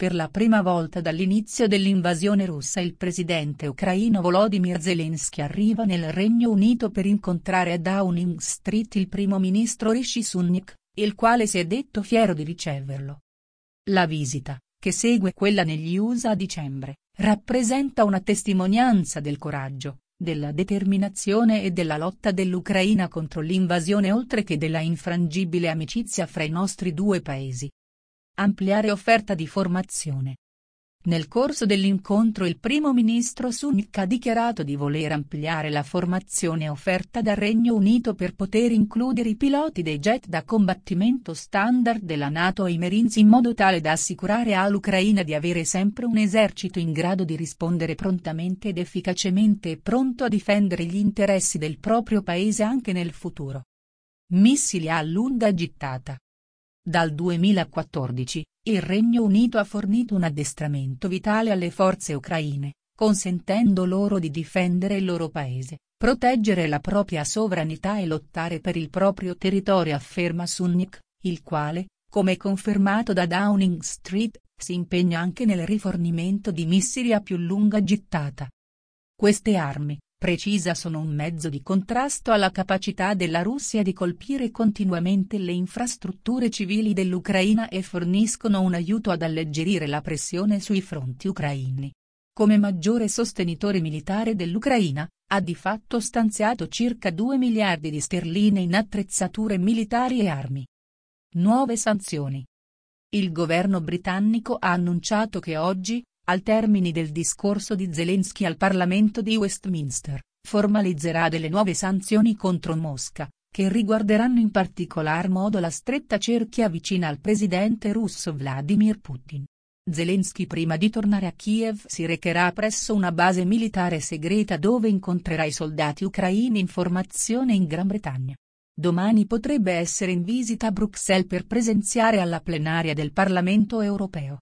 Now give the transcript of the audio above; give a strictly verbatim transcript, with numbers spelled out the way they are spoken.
Per la prima volta dall'inizio dell'invasione russa il presidente ucraino Volodymyr Zelensky arriva nel Regno Unito per incontrare a Downing Street il primo ministro Rishi Sunak, il quale si è detto fiero di riceverlo. La visita, che segue quella negli U S A a dicembre, rappresenta una testimonianza del coraggio, della determinazione e della lotta dell'Ucraina contro l'invasione oltre che della infrangibile amicizia fra i nostri due paesi. Ampliare offerta di formazione. Nel corso dell'incontro il primo ministro Sunak ha dichiarato di voler ampliare la formazione offerta dal Regno Unito per poter includere i piloti dei jet da combattimento standard della NATO e i Marines in modo tale da assicurare all'Ucraina di avere sempre un esercito in grado di rispondere prontamente ed efficacemente e pronto a difendere gli interessi del proprio paese anche nel futuro. Missili a lunga gittata. Dal duemilaquattordici, il Regno Unito ha fornito un addestramento vitale alle forze ucraine, consentendo loro di difendere il loro paese, proteggere la propria sovranità e lottare per il proprio territorio, afferma Sunak, il quale, come confermato da Downing Street, si impegna anche nel rifornimento di missili a più lunga gittata. Queste armi, precisa, sono un mezzo di contrasto alla capacità della Russia di colpire continuamente le infrastrutture civili dell'Ucraina e forniscono un aiuto ad alleggerire la pressione sui fronti ucraini. Come maggiore sostenitore militare dell'Ucraina, ha di fatto stanziato circa due miliardi di sterline in attrezzature militari e armi. Nuove sanzioni. Il governo britannico ha annunciato che oggi, al termine del discorso di Zelensky al Parlamento di Westminster, formalizzerà delle nuove sanzioni contro Mosca, che riguarderanno in particolar modo la stretta cerchia vicina al presidente russo Vladimir Putin. Zelensky, prima di tornare a Kiev, si recherà presso una base militare segreta dove incontrerà i soldati ucraini in formazione in Gran Bretagna. Domani potrebbe essere in visita a Bruxelles per presenziare alla plenaria del Parlamento europeo.